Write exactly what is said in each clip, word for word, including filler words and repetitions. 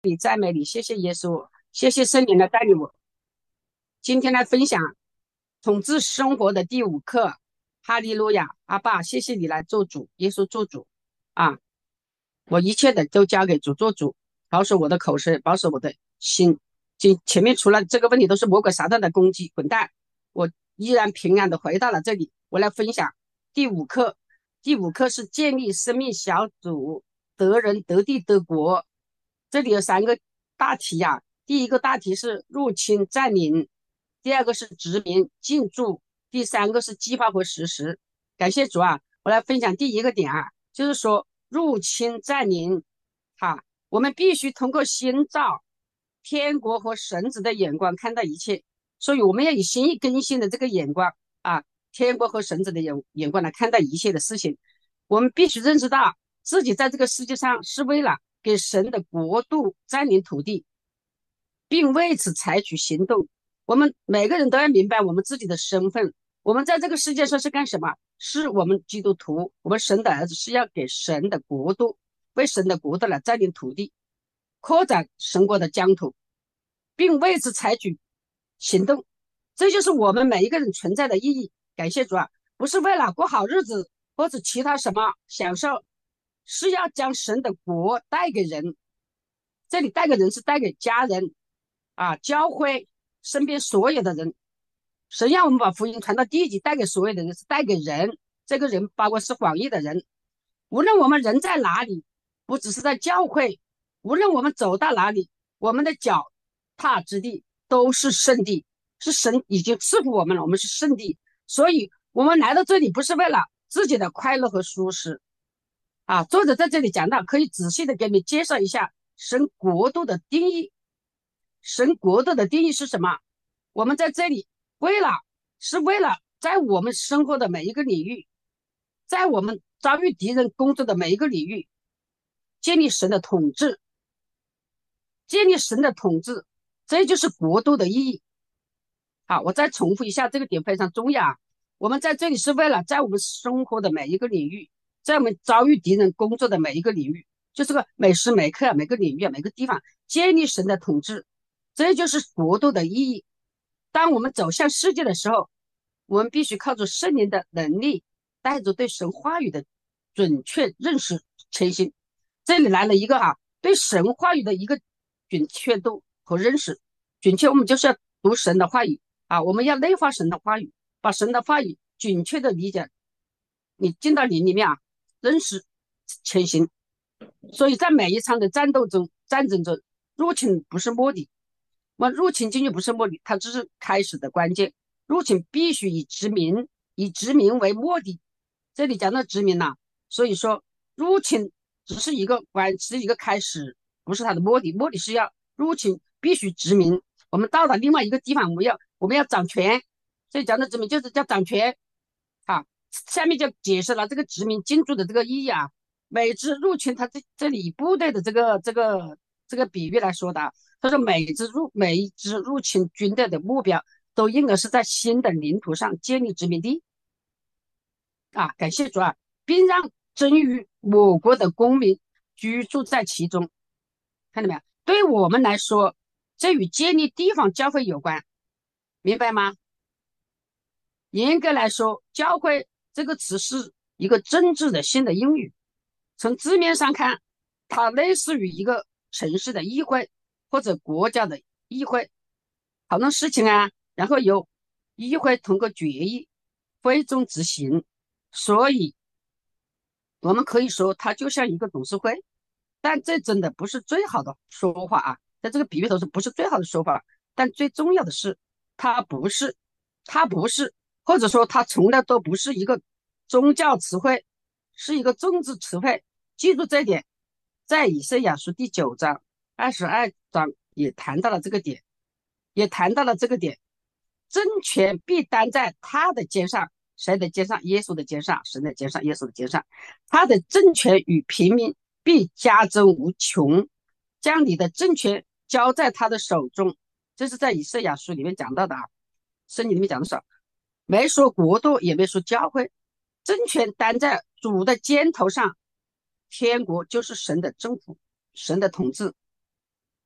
你赞美你，谢谢耶稣，谢谢圣灵的带领我。今天来分享统治生活的第五课，哈利路亚，阿爸，谢谢你来做主，耶稣做主啊！我一切的都交给主做主，保守我的口舌，保守我的心。今前面除了这个问题都是魔鬼撒旦的攻击，滚蛋！我依然平安的回到了这里，我来分享第五课。第五课是建立生命小组，得人得地得国。这里有三个大题呀、啊第一个大题是入侵占领，第二个是殖民进驻，第三个是计划和实施。感谢主啊！我来分享第一个点啊，就是说入侵占领，哈，我们必须通过新造天国和神子的眼光看待一切，所以我们要以新意更新的这个眼光啊，天国和神子的眼眼光来看待一切的事情。我们必须认识到自己在这个世界上是为了给神的国度占领土地，并为此采取行动。我们每个人都要明白我们自己的身份。我们在这个世界上是干什么？是我们基督徒，我们神的儿子是要给神的国度，为神的国度来占领土地，扩展神国的疆土，并为此采取行动。这就是我们每一个人存在的意义。感谢主啊！不是为了过好日子或者其他什么享受，是要将神的国带给人。这里带给人是带给家人啊，教会身边所有的人。神让我们把福音传到地级，带给所有的人，是带给人。这个人包括是广义的人，无论我们人在哪里，不只是在教会，无论我们走到哪里，我们的脚踏之地都是圣地，是神已经赐福我们了，我们是圣地。所以，我们来到这里不是为了自己的快乐和舒适啊。作者在这里讲到，可以仔细的给你介绍一下神国度的定义。神国度的定义是什么？我们在这里为了是为了在我们生活的每一个领域，在我们遭遇敌人工作的每一个领域，建立神的统治，建立神的统治，这就是国度的意义。好，我再重复一下，这个点非常重要啊。我们在这里是为了在我们生活的每一个领域，在我们遭遇敌人工作的每一个领域，就是个每时每刻、每个领域、每个地方建立神的统治，这就是国度的意义。当我们走向世界的时候，我们必须靠着圣灵的能力，带着对神话语的准确认识前行。这里来了一个啊，对神话语的一个准确度和认识。准确，我们就是要读神的话语啊，我们要内化神的话语，把神的话语准确的理解。你进到灵里面啊，认识前行。所以在每一场的战斗中、战争中，入侵不是目的，我入侵进去不是目的，它只是开始的关键。入侵必须以殖民，以殖民为目的。这里讲到殖民了，所以说入侵只是一个关，是一个开始，不是它的目的。目的是要入侵，必须殖民。我们到达另外一个地方，我们要我们要掌权。所以讲的殖民就是叫掌权。好，下面就解释了这个殖民进驻的这个意义啊。每支入侵，它这这里部队的这个这个这个比喻来说的啊，他说每支入每一支入侵军队的目标都应该是在新的领土上建立殖民地啊，感谢主啊，并让真于我国的公民居住在其中。看到没有？对我们来说，这与建立地方教会有关，明白吗？严格来说，教会这个词是一个政治的新的英语。从字面上看，它类似于一个城市的议会或者国家的议会，讨论事情啊，然后由议会通过决议，会众执行。所以，我们可以说它就像一个董事会，但这真的不是最好的说法啊，在这个比喻头是不是最好的说法？但最重要的是，它不是，它不是，或者说它从来都不是一个宗教词汇，是一个政治词汇。记住这一点，在以赛亚书第九章、二十二章也谈到了这个点，也谈到了这个点。政权必担在他的肩上，谁的肩上？耶稣的肩上，神的肩上，耶稣的肩上。他的政权与平民必加增无穷，将你的政权交在他的手中。这是在以赛亚书里面讲到的啊，圣经里面讲的少，没说国度，也没说教会，政权担在主的肩头上。天国就是神的政府，神的统治。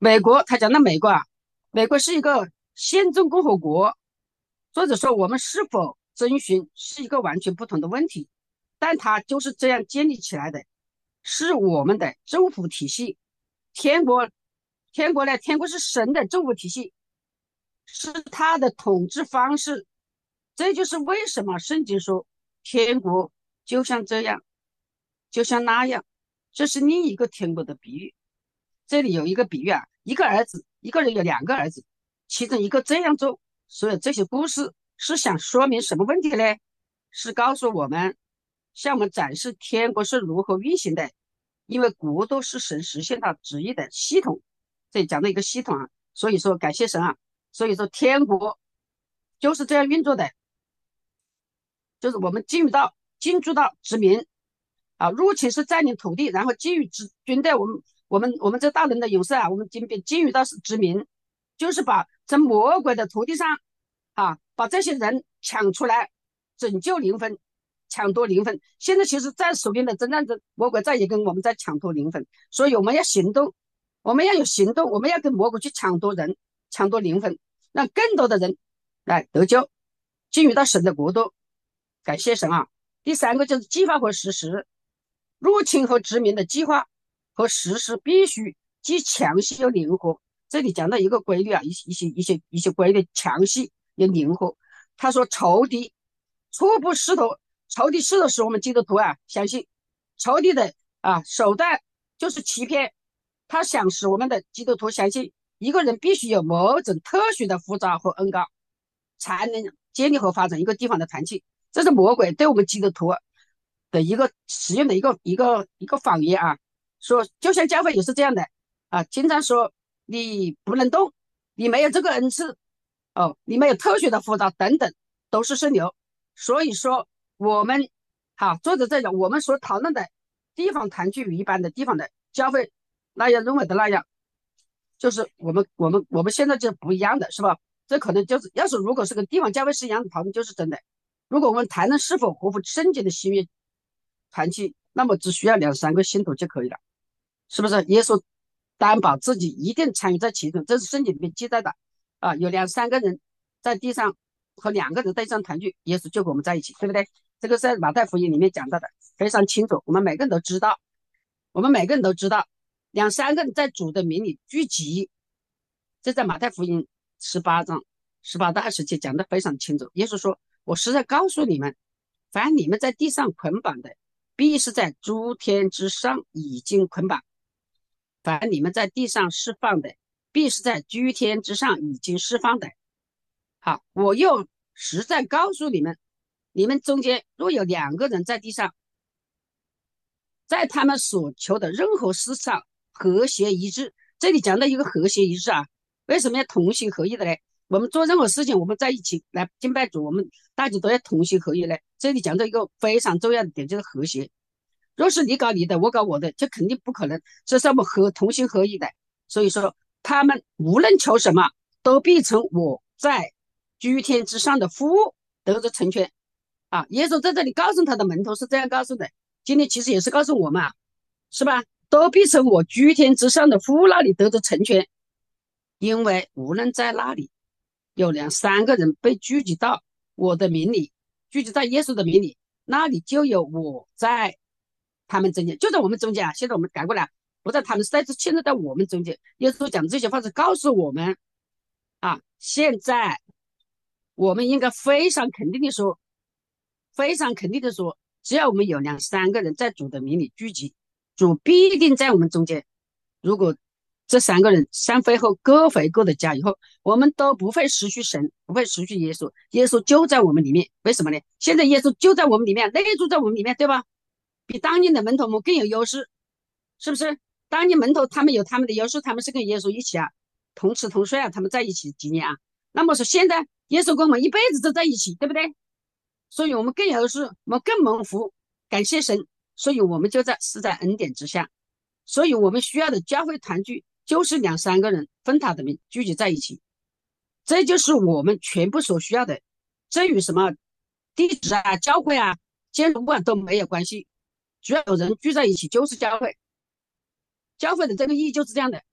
美国他讲的美国啊，美国是一个宪政共和国。作者说我们是否遵循是一个完全不同的问题，但它就是这样建立起来的，是我们的政府体系。天国，天国呢？天国是神的政府体系，是他的统治方式。这就是为什么圣经说天国就像这样，就像那样，这是另一个天国的比喻。这里有一个比喻啊，一个儿子，一个人有两个儿子，其中一个这样做。所以这些故事是想说明什么问题呢？是告诉我们，向我们展示天国是如何运行的。因为国度是神实现他旨意的系统，这里讲的一个系统啊。所以说感谢神啊，所以说天国就是这样运作的，就是我们进入到进驻到殖民啊，入侵是占领土地，然后进入殖军队。我们我们我们这大人的勇士啊，我们进进入到是殖民，就是把从魔鬼的土地上啊，把这些人抢出来，拯救灵魂，抢夺灵魂。现在其实，在手边的征战中，魔鬼在也跟我们在抢夺灵魂，所以我们要行动，我们要有行动，我们要跟魔鬼去抢夺人，抢夺灵魂，让更多的人来得救，进入到神的国度。感谢神啊！第三个就是计划和实施，入侵和殖民的计划和实施必须既强细又灵活。这里讲到一个规律啊，一些一些一些一些规律，强细又灵活。他说仇敌初步试图，仇敌试图使我们基督徒啊相信仇敌的啊手段就是欺骗，他想使我们的基督徒相信一个人必须有某种特殊的护照和恩膏，才能建立和发展一个地方的团体。这是魔鬼对我们基督徒的一个使用的一个一个一个谎言啊，说就像教会也是这样的啊，经常说你不能动，你没有这个恩赐哦，你没有特许的辅导等等，都是圣流。所以说我们好，作者在讲我们所讨论的地方团聚与一般的地方的教会那样认为的那样，就是我们我们我们现在就不一样的是吧？这可能就是要是如果是跟地方教会是一样的讨论，就是真的。如果我们谈论是否合乎圣经的新约团契，那么只需要两三个信徒就可以了，是不是？耶稣担保自己一定参与在其中，这是圣经里面记载的啊。有两三个人在地上和两个人在地上团聚，耶稣就和我们在一起，对不对？这个在马太福音里面讲到的非常清楚，我们每个人都知道，我们每个人都知道，两三个人在主的名里聚集，这在马太福音十八章十八到二十节讲的非常清楚。耶稣说：“我实在告诉你们，凡你们在地上捆绑的，必是在诸天之上已经捆绑；凡你们在地上释放的，必是在诸天之上已经释放的。”好，我又实在告诉你们，你们中间若有两个人在地上，在他们所求的任何事上和谐一致。这里讲到一个和谐一致啊，为什么要同心合意的呢？我们做任何事情，我们在一起来敬拜主，我们大家都要同心合意呢。这里讲到一个非常重要的点，就是和谐。若是你搞你的，我搞我的，这肯定不可能，这是我们合同心合意的。所以说，他们无论求什么，都必成我在居天之上的父得着成全啊。耶稣在这里告诉他的门徒是这样告诉的，今天其实也是告诉我们啊，是吧？都必从我居天之上的父那里得着成全，因为无论在那里有两三个人被聚集到我的名里，聚集在耶稣的名里，那里就有我在他们中间，就在我们中间啊。现在我们改过来，不在他们，在现在在我们中间。耶稣讲这些话是告诉我们啊，现在我们应该非常肯定的说，非常肯定的说，只要我们有两三个人在主的名里聚集，主必定在我们中间。如果这三个人散会后各回各的家以后，我们都不会失去神，不会失去耶稣，耶稣就在我们里面。为什么呢？现在耶稣就在我们里面，内住在我们里面，对吧？比当年的门徒们更有优势，是不是？当年门徒他们有他们的优势，他们是跟耶稣一起啊，同吃同睡啊，他们在一起几年啊。那么说现在耶稣跟我们一辈子都在一起，对不对？所以我们更有优势，我们更蒙福，感谢神。所以我们就在是在恩典之下，所以我们需要的教会团聚就是两三个人分他的名聚集在一起，这就是我们全部所需要的。这与什么地址啊、教会啊、建筑物啊都没有关系，只要有人聚在一起就是教会。教会的这个意义就是这样的，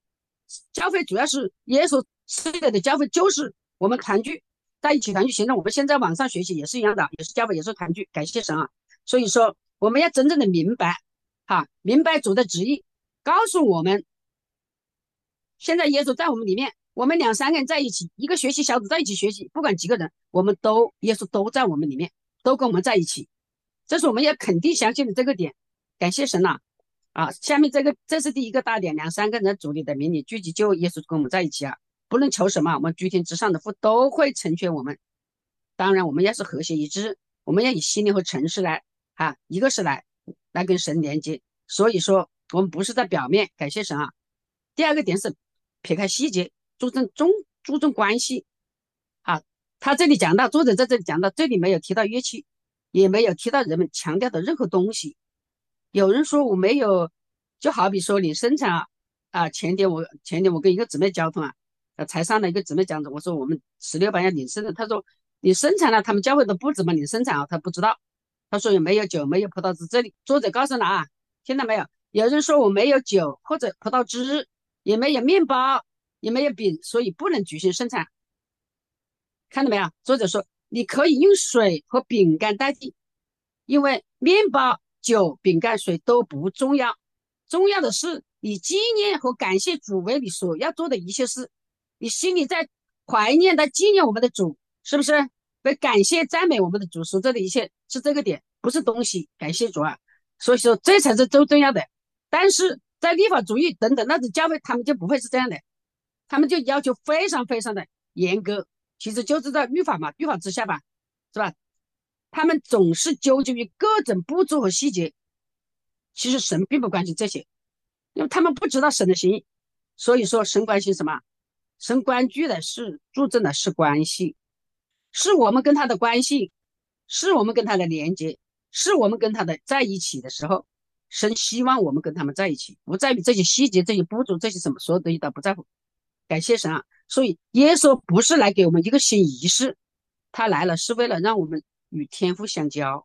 教会主要是耶稣赐给的教会，就是我们团聚在一起，团聚行动。我们现在网上学习也是一样的，也是教会，也是团聚，感谢神啊！所以说，我们要真正的明白，哈，明白主的旨意，告诉我们，现在耶稣在我们里面，我们两三个人在一起，一个学习小组在一起学习，不管几个人，我们都耶稣都在我们里面，都跟我们在一起，这是我们要肯定相信的这个点。感谢神呐、啊！啊，下面这个这是第一个大点，两三个人主里的名里聚集，就耶稣跟我们在一起啊。不论求什么，我们居天之上的父都会成全我们。当然，我们要是和谐一致，我们要以心灵和诚实来啊，一个是来来跟神连接。所以说，我们不是在表面，感谢神啊。第二个点是撇开细节，注重中注重关系啊。他这里讲到，作者在这里讲到，这里没有提到乐器，也没有提到人们强调的任何东西。有人说我没有，就好比说你生产啊，啊前天我前天我跟一个姊妹交通啊，呃才上的一个姊妹讲着，我说我们十六班要领生的，他说你生产了，他们教会都不怎么领生产啊，他不知道，他说也没有酒，没有葡萄汁，这里作者告诉了啊，听到没有？有人说我没有酒或者葡萄汁，也没有面包，也没有饼，所以不能举行生产。看到没有？作者说你可以用水和饼干代替，因为面包、酒、饼干、水都不重要，重要的是你纪念和感谢主为你所要做的一切事，你心里在怀念的纪念我们的主，是不是？会感谢赞美我们的主所做的一切，是这个点，不是东西。感谢主啊！所以说这才是最重要的。但是在立法主义等等那种教会，他们就不会是这样的，他们就要求非常非常的严格，其实就是在律法嘛，律法之下吧，是吧？他们总是纠结于各种步骤和细节，其实神并不关心这些，因为他们不知道神的心意。所以说，神关心什么？神关注的是注重的是关系，是我们跟他的关系，是我们跟他的连接，是我们跟他的在一起的时候，神希望我们跟他们在一起，不在于这些细节、这些步骤、这些什么，所有东西都不在乎。感谢神啊！所以耶稣不是来给我们一个新仪式，他来了是为了让我们与天父相交，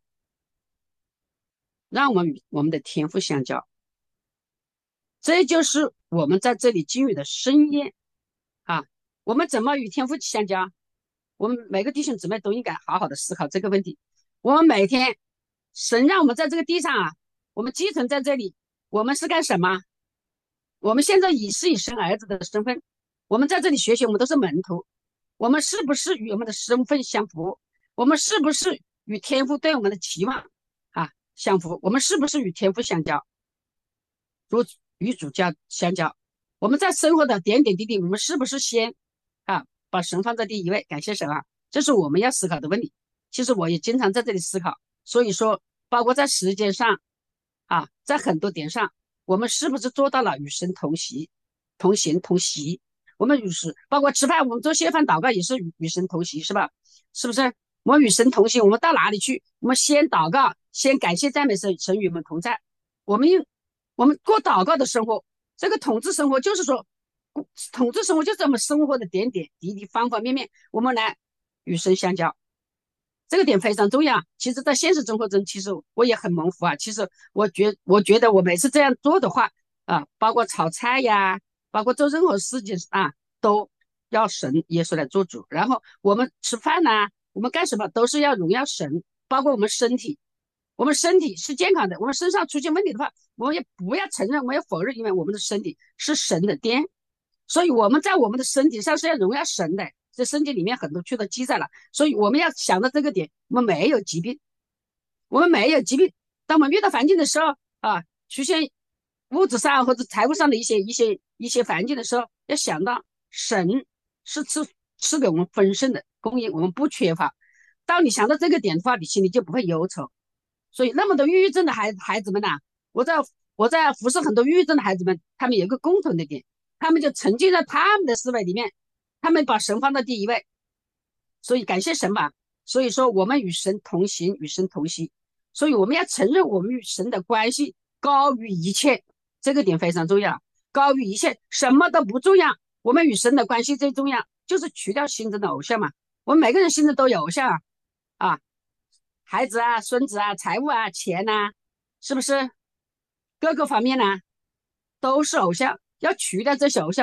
让我们与我们的天父相交。这就是我们在这里经历的深宴啊！我们怎么与天父相交？我们每个弟兄姊妹都应该好好的思考这个问题。我们每天，神让我们在这个地上啊，我们寄存在这里，我们是干什么？我们现在以是以神儿子的身份，我们在这里学习，我们都是门徒，我们是不是与我们的身份相符？我们是不是与天父对我们的期望啊相符？我们是不是与天父相交？如与主教相交？我们在生活的点点滴滴，我们是不是先啊把神放在第一位？感谢神啊，这是我们要思考的问题。其实我也经常在这里思考，所以说，包括在时间上啊，在很多点上，我们是不是做到了与神同行、同行同席？我们与是包括吃饭，我们做谢饭祷告也是与与神同行，是吧？是不是？我们与神同行，我们到哪里去？我们先祷告，先感谢赞美神，神与我们同在。我们用我们过祷告的生活，这个统治生活就是说，统治生活就是我们生活的点点滴滴、方方面面，我们来与神相交。这个点非常重要。其实，在现实生活中，其实我也很蒙福啊。其实，我觉我觉得我每次这样做的话啊，包括炒菜呀，包括做任何事情啊，都要神耶稣来做主。然后我们吃饭呐、啊，我们干什么都是要荣耀神，包括我们身体，我们身体是健康的。我们身上出现问题的话，我们也不要承认，我们要否认，因为我们的身体是神的殿，所以我们在我们的身体上是要荣耀神的。这身体里面很多区都记载了，所以我们要想到这个点，我们没有疾病，我们没有疾病。当我们遇到环境的时候啊，出现物质上或者财务上的一些一些一些环境的时候，要想到神是赐赐给我们丰盛的供应，我们不缺乏。当你想到这个点的话，你心里就不会忧愁。所以那么多抑郁症的孩孩子们呐、啊，我在我在服侍很多抑郁症的孩子们，他们有一个共同的点，他们就沉浸在他们的思维里面，他们把神放到第一位。所以感谢神吧。所以说我们与神同行，与神同行。所以我们要承认我们与神的关系高于一切，这个点非常重要。高于一切，什么都不重要，我们与神的关系最重要，就是除掉心中的偶像嘛。我们每个人心中都有偶像啊，啊，孩子啊、孙子啊、财务啊、钱呐、啊，是不是？各个方面呢、啊，都是偶像，要除掉这些偶像。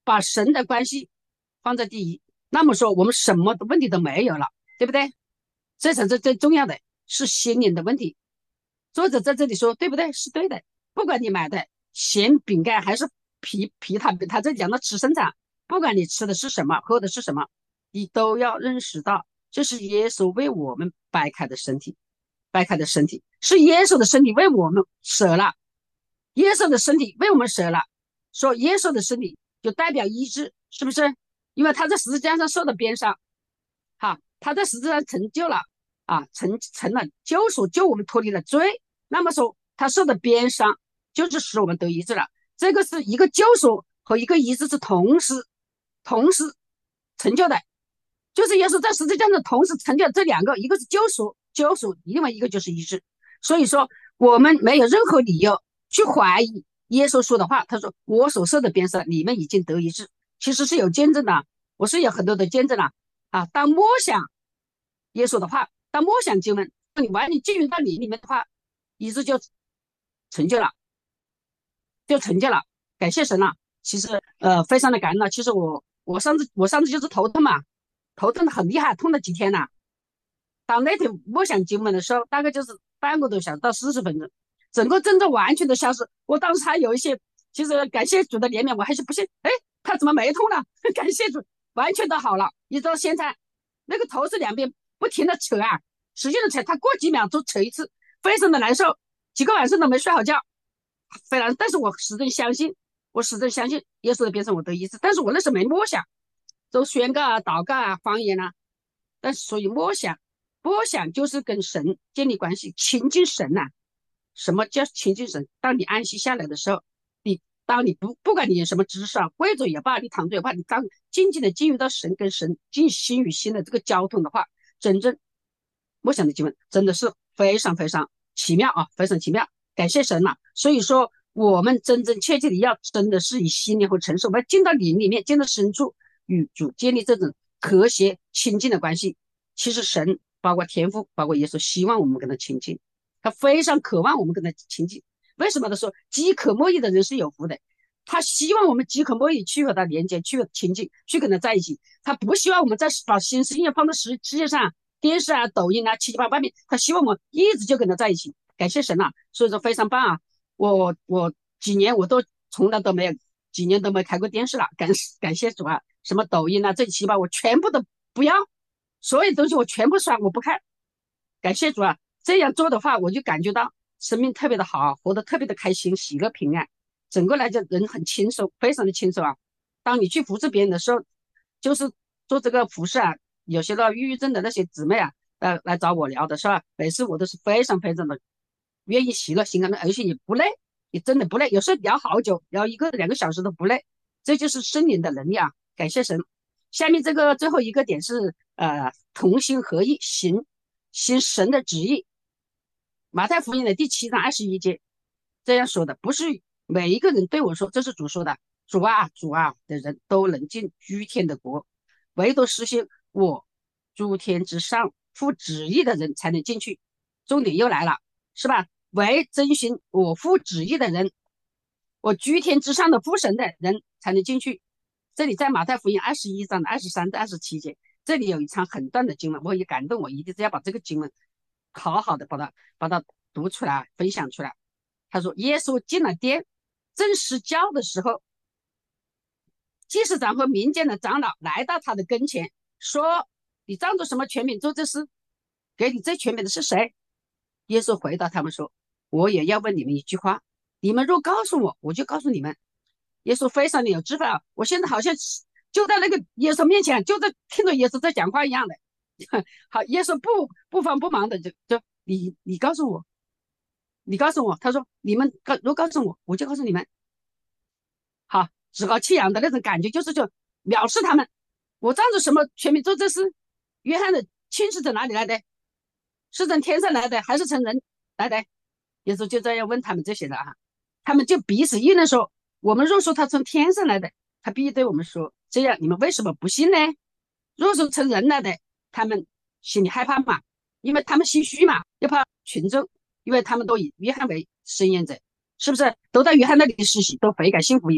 把神的关系放在第一，那么说我们什么的问题都没有了，对不对？这才是最重要的，是心灵的问题。作者在这里说，对不对？是对的。不管你买的咸饼干还是皮皮塔，他这里讲到吃生长，不管你吃的是什么，喝的是什么，你都要认识到，这是耶稣为我们掰开的身体，掰开的身体是耶稣的身体为我们舍了，耶稣的身体为我们舍了，说耶稣的身体就代表医治，是不是？因为他在十字架上受的鞭伤，哈，他在十字架上成就了啊，成成了救赎，救我们脱离了罪。那么说，他受的鞭伤就是使我们得医治了。这个是一个救赎和一个医治是同时同时成就的，就是耶稣在十字架上同时成就了这两个，一个是救赎，救赎，另外一个就是医治。所以说，我们没有任何理由去怀疑耶稣说的话。他说：“我所受的鞭伤，你们已经得医治。”其实是有见证的，我是有很多的见证了啊。当默想耶稣的话，当默想经文，你完全进入到你里面的话，医治就成就了，就成就了。感谢神了。其实呃，非常的感恩了。其实我我上次我上次就是头痛嘛，头痛的很厉害，痛了几天了。当那天默想经文的时候，大概就是半个多小时到四十分钟，整个症状完全的消失。我当时还有一些，其实感谢主的怜悯，我还是不信，哎，他怎么没痛了？感谢主，完全都好了。一直到现在，那个头是两边不停的扯啊，使劲的扯，他过几秒钟扯一次，非常的难受，几个晚上都没睡好觉，非常。但是我始终相信，我始终相信耶稣的鞭伤我得医治，但是我那时候没默想，都宣告啊、祷告啊、方言啊，但是所以默想。默想就是跟神建立关系，亲近神呐、啊。什么叫亲近神？当你安息下来的时候，你当你不不管你有什么知识啊，跪着也罢，你躺着也罢，你当静静的进入到神跟神进心与心的这个交通的话，真正默想的经文真的是非常非常奇妙啊，非常奇妙，感谢神呐、啊。所以说，我们真真切切的要真的是以心灵和诚实，我们要进到灵里面，进到深处，与主建立这种和谐亲近的关系。其实神包括天父，包括耶稣，希望我们跟他亲近，他非常渴望我们跟他亲近。为什么他说饥渴慕义的人是有福的？他希望我们饥渴慕义去和他连接，去和他亲近，去跟他在一起。他不希望我们在把心思意念放到世世界上，电视啊、抖音啊、七七八八面，他希望我们一直就跟他在一起。感谢神啊，所以说非常棒啊！我我几年我都从来都没有几年都没开过电视了，感感谢主啊！什么抖音啊、这七八我全部都不要。所有东西我全部刷，我不看。感谢主啊！这样做的话，我就感觉到生命特别的好，活得特别的开心、喜乐、平安。整个来讲，人很轻松，非常的轻松啊。当你去服侍别人的时候，就是做这个服侍啊，有些的抑郁症的那些姊妹啊，呃，来找我聊的是吧？每次我都是非常非常的愿意喜乐心安的，而且也不累，也真的不累。有时候聊好久，聊一个两个小时都不累，这就是圣灵的能力啊！感谢神。下面这个最后一个点是呃同心合意行行神的旨意。马太福音的第七章二十一节这样说的，不是每一个人对我说，这是主说的，主啊主啊的人都能进居天的国，唯独实行我诸天之上父旨意的人才能进去。重点又来了，是吧？唯遵循我父旨意的人，我居天之上的父神的人才能进去。这里在马太福音二十一章的二十三到二十七节，这里有一场很短的经文，我也感动，我一定是要把这个经文好好的把它把它读出来，分享出来。他说，耶稣进了殿，正施教的时候，祭司长和民间的长老来到他的跟前，说：“你仗着什么权柄做这事？给你这权柄的是谁？”耶稣回答他们说：“我也要问你们一句话，你们若告诉我，我就告诉你们。”耶稣非常的有智慧啊！我现在好像就在那个耶稣面前，就在听着耶稣在讲话一样的。好，耶稣不不慌不忙的就就你你告诉我，你告诉我，他说你们告如果告诉我，我就告诉你们。好，趾高气扬的那种感觉，就是就藐视他们。我仗着什么权柄做这事？约翰的亲是从哪里来的？是从天上来的，还是从人来的？耶稣就这样问他们这些了哈，他们就彼此议论说：“我们若说他从天上来的，他必对我们说，这样你们为什么不信呢？若说从人来的，他们心里害怕嘛，因为他们心虚嘛，又怕群众，因为他们都以约翰为伸延者，是不是？都在约翰那里实习，都悔改信福音。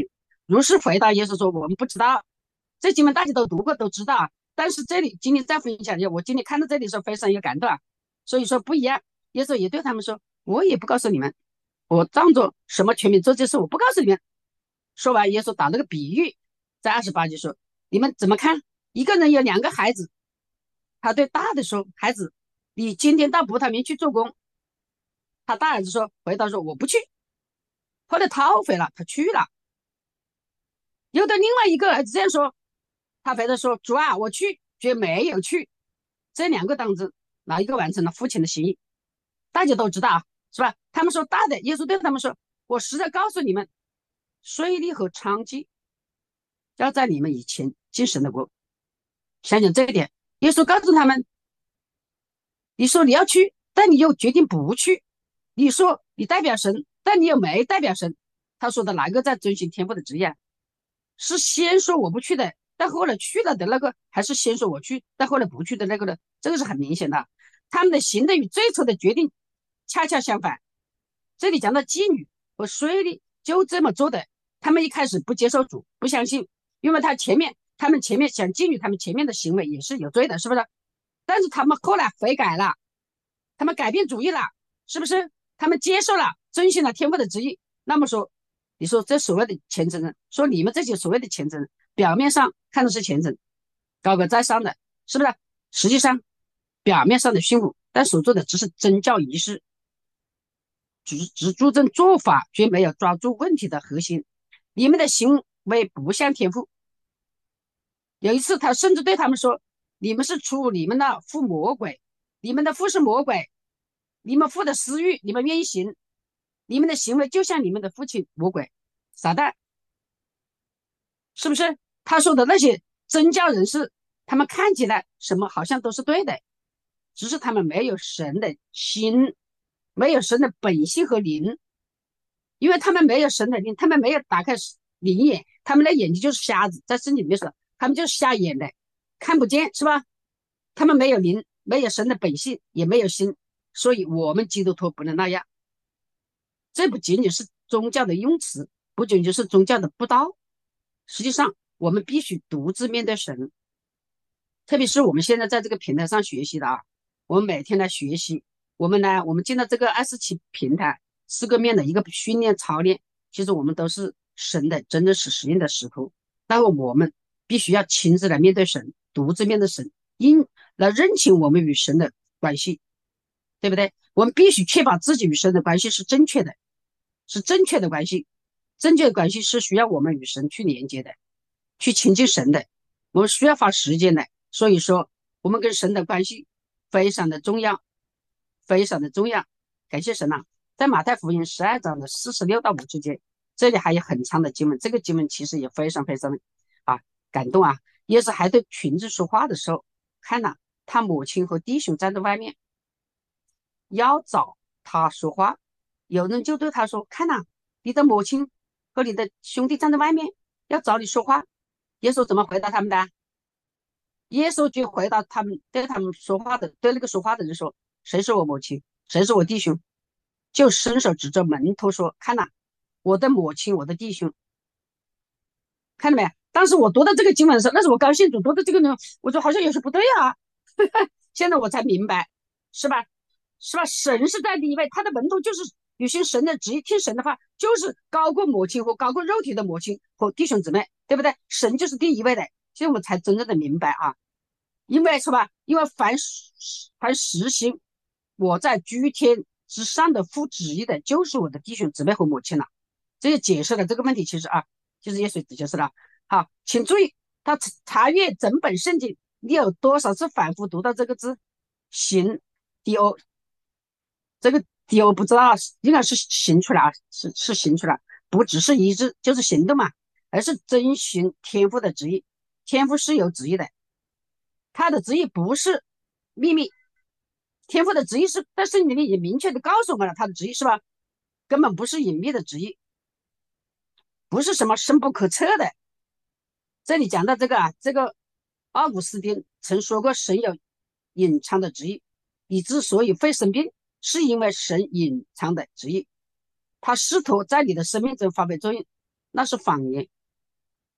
如是回答耶稣说：“我们不知道。”这经文大家都读过，都知道啊。但是这里今天再分享一下，我今天看到这里的时候非常有感动啊。所以说不一样，耶稣也对他们说：“我也不告诉你们，我当做什么权柄做这事，我不告诉你们。”说完，耶稣打了个比喻，在二十八节说：“你们怎么看？一个人有两个孩子，他对大的说：孩子，你今天到葡萄园去做工。他大儿子说，回答说我不去。后来逃回了，他去了。又对另外一个儿子这样说，他回答说：主啊，我去，却没有去。这两个当中，哪一个完成了父亲的心意？大家都知道啊，是吧？他们说大的，耶稣对他们说：我实在告诉你们，税吏和娼妓要在你们以前进神的国。想想这一点，耶稣告诉他们：你说你要去，但你又决定不去；你说你代表神，但你又没代表神。他说的哪个在遵循天父的旨意啊？是先说我不去的，但后来去了的那个，还是先说我去，但后来不去的那个呢？这个是很明显的。他们的行动与最初的决定恰恰相反。这里讲到妓女和税吏就这么做的，他们一开始不接受主，不相信，因为他前面他们前面想妓女，他们前面的行为也是有罪的，是不是？但是他们后来悔改了，他们改变主意了，是不是？他们接受了，遵循了天父的旨意。那么说，你说这所谓的虔诚人，说你们这些所谓的虔诚人，表面上看的是虔诚，高高在上的，是不是？实际上，表面上的驯服，但所做的只是宗教仪式，只只注重做法，却没有抓住问题的核心。你们的行为不像天父。有一次，他甚至对他们说：你们是出你们的父魔鬼，你们的父是魔鬼，你们父的私欲，你们愿意行，你们的行为就像你们的父亲魔鬼撒旦，是不是？他说的那些宗教人士，他们看起来什么好像都是对的，只是他们没有神的心，没有神的本性和灵，因为他们没有神的灵，他们没有打开灵眼，他们的眼睛就是瞎子，在圣经里面说，他们就是瞎眼的，看不见，是吧？他们没有灵，没有神的本性，也没有心，所以我们基督徒不能那样。这不仅仅是宗教的用词，不仅仅是宗教的布道，实际上我们必须独自面对神。特别是我们现在在这个平台上学习的啊，我们每天来学习，我们呢，我们进到这个二十七平台四个面的一个训练操练，其实我们都是神的真正是实验的使徒。那么我们必须要亲自来面对神，独自面对神，因来认清我们与神的关系，对不对？我们必须确保自己与神的关系是正确的，是正确的关系。正确的关系是需要我们与神去连接的，去亲近神的，我们需要花时间的。所以说，我们跟神的关系非常的重要，非常的重要。感谢神啊，在马太福音十二章的四十六到五十节，这里还有很长的经文，这个经文其实也非常非常的啊感动啊。耶稣还对群众说话的时候，看了他母亲和弟兄站在外面，要找他说话。有人就对他说：看呐，你的母亲和你的兄弟站在外面，要找你说话。耶稣怎么回答他们的？耶稣就回答他们，对他们说话的，对那个说话的人说：谁是我母亲？谁是我弟兄？就伸手指着门徒说：看呐，我的母亲，我的弟兄。看到没？当时我读到这个经文的时候，那是我刚信主读的这个呢，我说好像有些不对啊。现在我才明白，是吧？是吧？神是在第一位，他的门徒就是履行神的旨意，听神的话，就是高过母亲和高过肉体的母亲和弟兄姊妹，对不对？神就是第一位的，所以我们才真正的明白啊。因为是吧？因为凡凡实行我在居天之上的父旨意的，就是我的弟兄姊妹和母亲了。这就解释了这个问题。其实啊，就是耶稣解释了。好，请注意，他查阅整本圣经，你有多少次反复读到这个字“行”？第 o 这个 d o 不知道，应该是行出来啊，是是行出来，不只是一致，就是行动嘛，而是遵循天父的旨意。天父是有旨意的。他的旨意不是秘密，天父的旨意是在圣经里面也明确的告诉我们了，他的旨意是吧？根本不是隐秘的旨意，不是什么深不可测的。这里讲到这个啊，这个奥古斯丁曾说过，神有隐藏的旨意，你之所以会生病，是因为神隐藏的旨意，他试图在你的生命中发挥作用，那是谎言。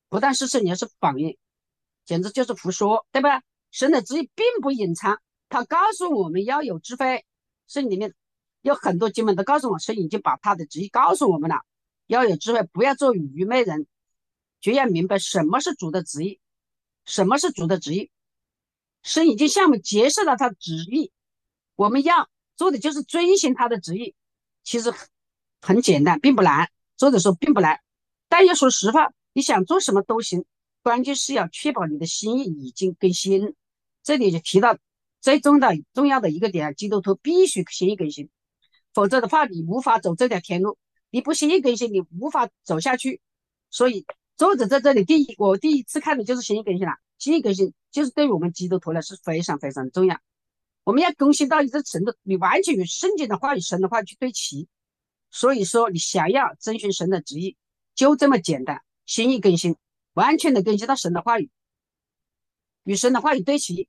不但是事实，也是谎言，简直就是胡说，对吧？神的旨意并不隐藏，他告诉我们要有智慧。圣经里面有很多经文都告诉我，神已经把他的旨意告诉我们了，要有智慧，不要做愚昧人，就要明白什么是主的旨意，什么是主的旨意。神已经向我们揭示了他的旨意，我们要做的就是遵循他的旨意。其实很简单，并不难，做的时候并不难。但要说实话，你想做什么都行，关键是要确保你的心意已经更新。这里就提到最重要的重要的一个点，基督徒必须心意更新，否则的话你无法走这条天路。你不心意更新，你无法走下去。所以作者在这里第一，我第一次看的就是心意更新了。心意更新就是对于我们基督徒来是非常非常重要。我们要更新到一个程度，你完全与圣经的话语、神的话去对齐。所以说，你想要遵循神的旨意，就这么简单，心意更新，完全的更新到神的话语，与神的话语对齐。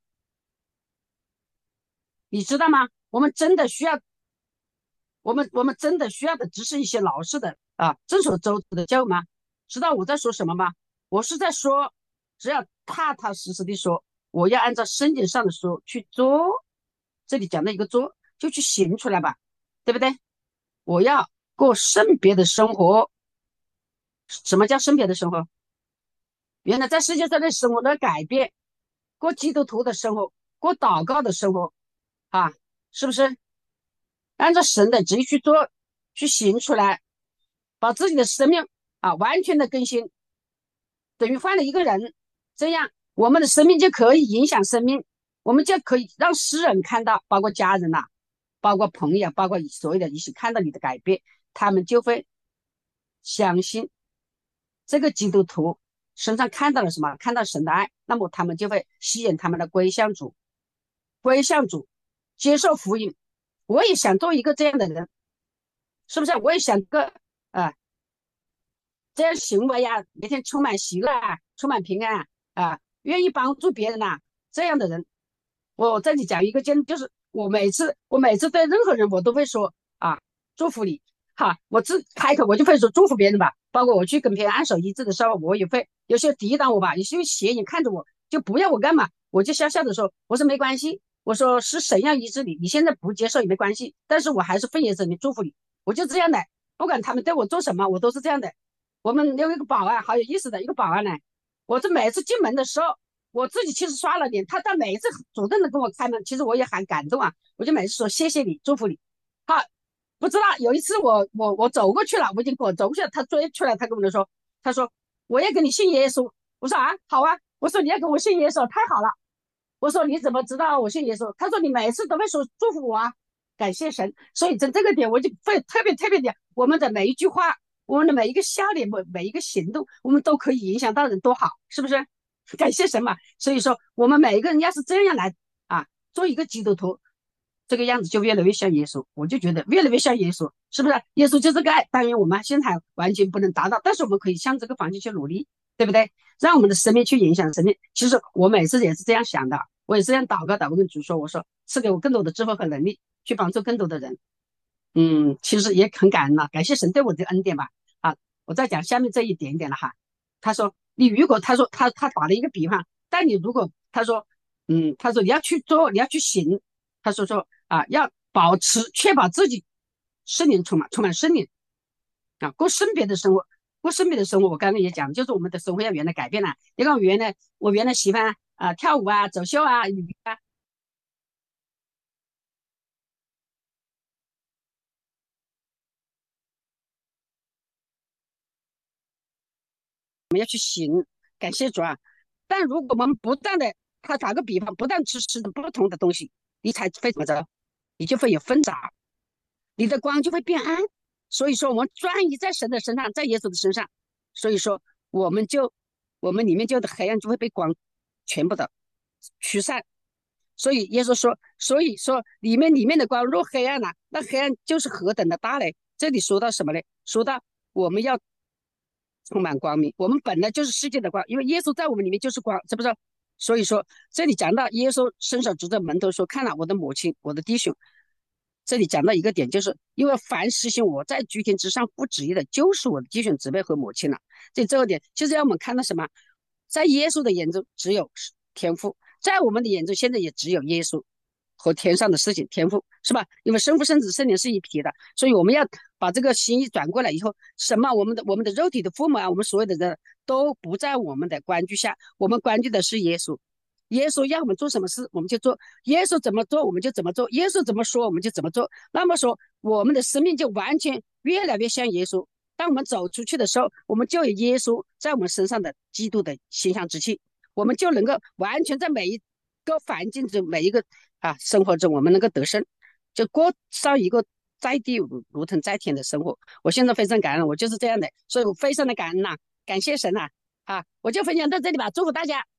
你知道吗？我们真的需要，我们我们真的需要的只是一些老式的啊，众所周知的教育吗？知道我在说什么吗？我是在说，只要踏踏实实的说，我要按照圣经上的说去做。这里讲的一个做，就去行出来吧，对不对？我要过圣别的生活。什么叫圣别的生活？原来在世界上的生活的改变，过基督徒的生活，过祷告的生活啊，是不是？按照神的旨意去做，去行出来，把自己的生命啊完全的更新，等于换了一个人。这样我们的生命就可以影响生命，我们就可以让世人看到，包括家人呐、啊，包括朋友，包括所有的一起看到你的改变，他们就会相信这个基督徒身上看到了什么，看到神的爱，那么他们就会吸引他们的归向主，归向主，接受福音。我也想做一个这样的人，是不是？我也想个啊这样行为呀，每天充满喜乐啊，充满平安啊，愿意帮助别人呐、啊，这样的人。我这里讲一个经，就是我每次我每次对任何人我都会说啊，祝福你哈，我自开口我就会说祝福别人吧，包括我去跟别人按手一致的时候，我也会有些抵挡我吧，有些斜眼看着我，就不要我干嘛，我就笑笑的说，我说没关系，我说是神要医治你，你现在不接受也没关系，但是我还是奉耶稣名祝福你，我就这样的，不管他们对我做什么，我都是这样的。我们有一个保安，好有意思的一个保安呢，我这每次进门的时候。我自己其实刷了脸，他他每一次主动的跟我开门，其实我也很感动啊。我就每次说谢谢你，祝福你。好，不知道有一次我我我走过去了，我已经我走过去了，他追出来，他跟我说，他说我要跟你信耶稣。我说啊，好啊。我说你要跟我信耶稣，太好了。我说你怎么知道我信耶稣？他说你每次都会说祝福我啊，感谢神。所以在这个点，我就会特别特别的，我们的每一句话，我们的每一个笑脸，每每一个行动，我们都可以影响到人，多好，是不是？感谢神嘛。所以说，我们每一个人要是这样来啊，做一个基督徒，这个样子就越来越像耶稣。我就觉得越来越像耶稣，是不是？耶稣就是个爱，当然我们现在还完全不能达到，但是我们可以向这个方向去努力，对不对？让我们的生命去影响生命。其实我每次也是这样想的，我也是这样祷告的。我跟主说，我说赐给我更多的智慧和能力，去帮助更多的人。嗯，其实也很感恩了，感谢神对我的恩典吧。啊，我再讲下面这一点点了哈。他说，你如果他说他他打了一个比方，但你如果他说，嗯，他说你要去做，你要去行，他说说啊，要保持确保自己圣灵充满充满圣灵啊，过圣别的生活，过圣别的生活。我刚刚也讲，就是我们的生活要原来改变了。你看我原来我原来喜欢啊、呃、跳舞啊、走秀啊、语啊。我们要去行，感谢主啊！但如果我们不断的，他打个比方，不断吃吃的不同的东西，你才会怎么着？你就会有纷杂，你的光就会变暗。所以说，我们专一在神的身上，在耶稣的身上，所以说我们就我们里面就的黑暗就会被光全部的驱散。所以耶稣说，所以说里面里面的光若黑暗了、啊那黑暗就是何等的大嘞！这里说到什么嘞？说到我们要充满光明，我们本来就是世界的光，因为耶稣在我们里面就是光，是不是？所以说这里讲到耶稣伸手指着门徒说：“看了我的母亲，我的弟兄。” 这里讲到一个点，就是因为凡实行我在诸天之上不旨意的，就是我的弟兄姊妹和母亲了。这这个点就是让我们看到什么，在耶稣的眼中只有天父，在我们的眼中现在也只有耶稣和天上的事情，天父是吧？因为生父、圣子、圣灵是一体的，所以我们要把这个心意转过来以后，什么我们的我们的肉体的父母啊，我们所有的人都不在我们的关注下，我们关注的是耶稣。耶稣要我们做什么事，我们就做；耶稣怎么做，我们就怎么做；耶稣怎么说，我们就怎么做。那么说，我们的生命就完全越来越像耶稣。当我们走出去的时候，我们就有耶稣在我们身上的基督的形象之气，我们就能够完全在每一个环境中、每一个啊生活中，我们能够得胜，就过上一个在地如如同在天的生活。我现在非常感恩，我就是这样的，所以我非常的感恩呐、啊感谢神呐、啊！啊，我就分享到这里吧，祝福大家。